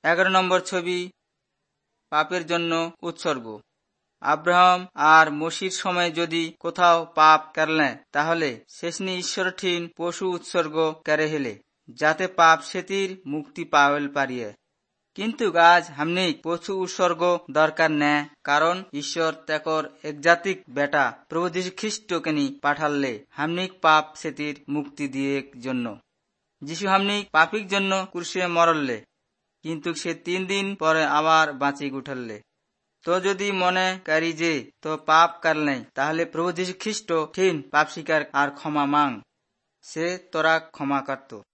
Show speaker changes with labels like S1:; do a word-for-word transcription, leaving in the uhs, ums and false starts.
S1: এগারো নম্বর ছবি, পাপের জন্য উৎসর্গ। আব্রাহাম আর মসির সময় যদি কোথাও পাপ করলে তাহলে শেষনি ঈশ্বর ঠিন পশু উৎসর্গ করে হেলে, যাতে পাপ সেতির মুক্তি পাওয়েল পারিয়ে। কিন্তু আজ হামনি পশু উৎসর্গ দরকার নেই, কারণ ঈশ্বর তেকর একজাতিক বেটা প্রভু যীশু খ্রিস্টকে নি পাঠালে হামনিক পাপ সেতির মুক্তি দিয়ে জন্য। যিশু হামনিক পাপিক জন্য ক্রুশে মরলে, কিন্তু সে তিন দিন পরে আবার বাঁচি উঠলে। তো যদি মনে করি যে তো পাপ করলে, তাহলে প্রভু যীশু খ্রিস্ট ঠিন পাপ স্বীকার আর ক্ষমা মাং, সে তোরা ক্ষমা করত।